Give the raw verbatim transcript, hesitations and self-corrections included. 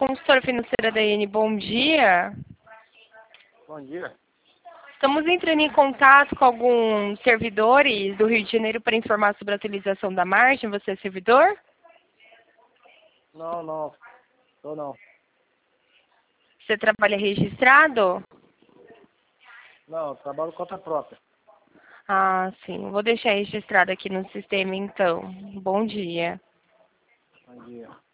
consultora financeira da I N, bom dia. Bom dia. Estamos entrando em contato com alguns servidores do Rio de Janeiro para informar sobre a utilização da margem. Você é servidor? Não, não. Tô não. Você trabalha registrado? Não, trabalho conta própria. Ah, sim. Vou deixar registrado aqui no sistema, então. Bom dia. Bom dia.